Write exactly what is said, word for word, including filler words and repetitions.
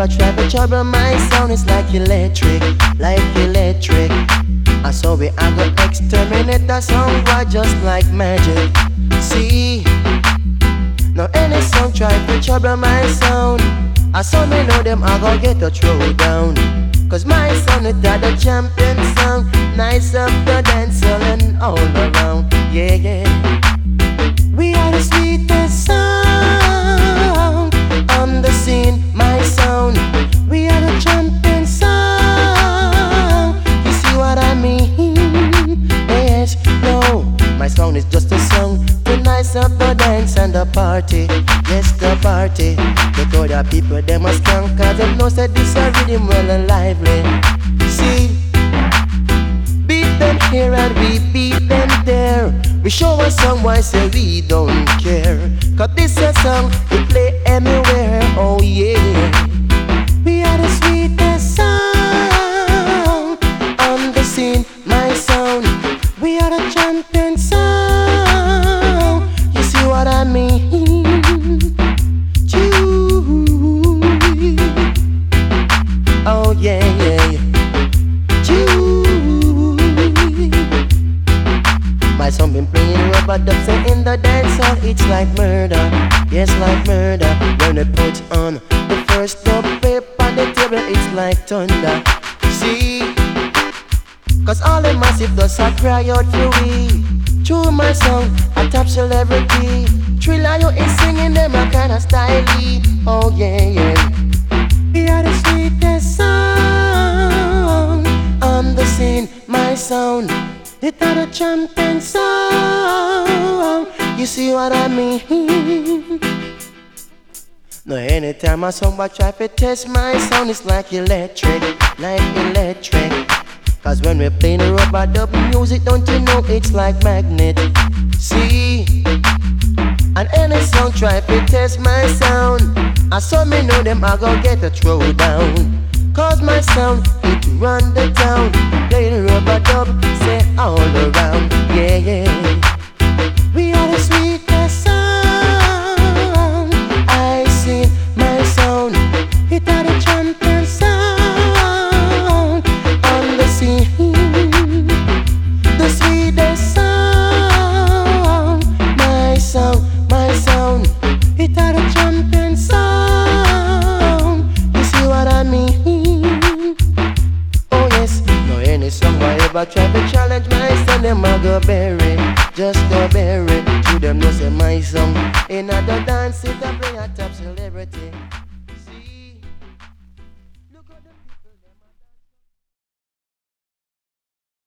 ever try to trouble my sound, it's like electric, like electric. I saw we I go exterminate the sound, why just like magic. See, now any song try to trouble my sound, I saw me know them I go get a throw down. Cause my sound is the champion sound, nice up the dance and all around. Yeah, yeah. We are the sweetest sound on the scene, my sound. We are the champion sound. You see what I mean? Yes, no, my sound is just a song to nice up the dance and the party. Yes, the party. They told the people they must come, cause they know that this a rhythm well and lively. See, beat them here and we beat them there. We show a song, why say we don't care? Cause this a song we play anywhere, oh yeah. We are the sweetest sound on the scene, my sound. We are the champion sound. You see what I mean? Choo. Oh yeah, yeah, yeah. My son been playing rubber dubs and in the dance hall it's like murder, yes like murder. When they put on the first dub paper on the table it's like thunder. See, cause all the massive does I cry out for we. Through my song I top celebrity. Thriller you is singing them a kind of styly. Oh yeah yeah. We are the sweetest sound on the scene, my sound. It's not a champion sound. You see what I mean? No, anytime I song but try to test my sound, it's like electric, like electric. Cause when we play the rubber dub music, don't you know it's like magnet? See, and any song try to test my sound, I saw me know them I gon' get a throw down. Cause my sound, it run the town. Play the rubber dub, say all around. Yeah, yeah. We are the sweetest sound. I sing my sound. It are the champion sound on the scene. The sweetest sound. My sound, my sound. It are the champion sound. You see what I mean? Song I ever try to challenge my son, them I go bury, just go bury. To them no say my song, in other dance it